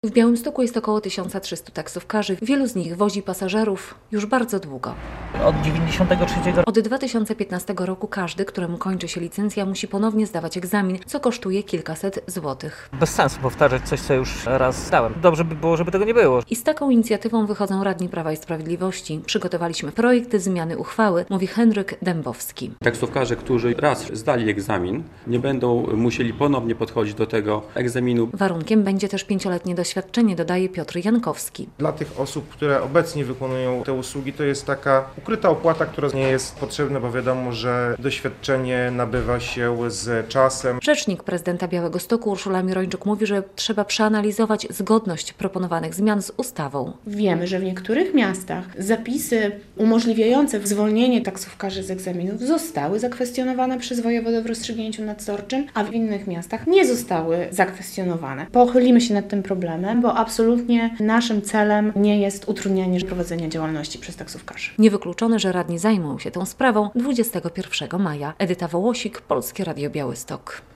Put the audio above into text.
W Białymstoku jest około 1300 taksówkarzy. Wielu z nich wozi pasażerów już bardzo długo. Od 93 Od 2015 roku każdy, któremu kończy się licencja, musi ponownie zdawać egzamin, co kosztuje kilkaset złotych. Bez sensu powtarzać coś, co już raz zdałem. Dobrze by było, żeby tego nie było. I z taką inicjatywą wychodzą radni Prawa i Sprawiedliwości. Przygotowaliśmy projekt zmiany uchwały, mówi Henryk Dębowski. Taksówkarze, którzy raz zdali egzamin, nie będą musieli ponownie podchodzić do tego egzaminu. Warunkiem będzie też 5-letnie doświadczenie, dodaje Piotr Jankowski. Dla tych osób, które obecnie wykonują te usługi, to jest taka ukryta opłata, która nie jest potrzebna, bo wiadomo, że doświadczenie nabywa się z czasem. Rzecznik prezydenta Białegostoku Urszula Mirończuk mówi, że trzeba przeanalizować zgodność proponowanych zmian z ustawą. Wiemy, że w niektórych miastach zapisy umożliwiające zwolnienie taksówkarzy z egzaminów zostały zakwestionowane przez wojewodę w rozstrzygnięciu nadzorczym, a w innych miastach nie zostały zakwestionowane. Pochylimy się nad tym problemem, bo absolutnie naszym celem nie jest utrudnianie prowadzenia działalności przez taksówkarzy. Niewykluczone, że radni zajmą się tą sprawą 21 maja. Edyta Wołosik, Polskie Radio Białystok.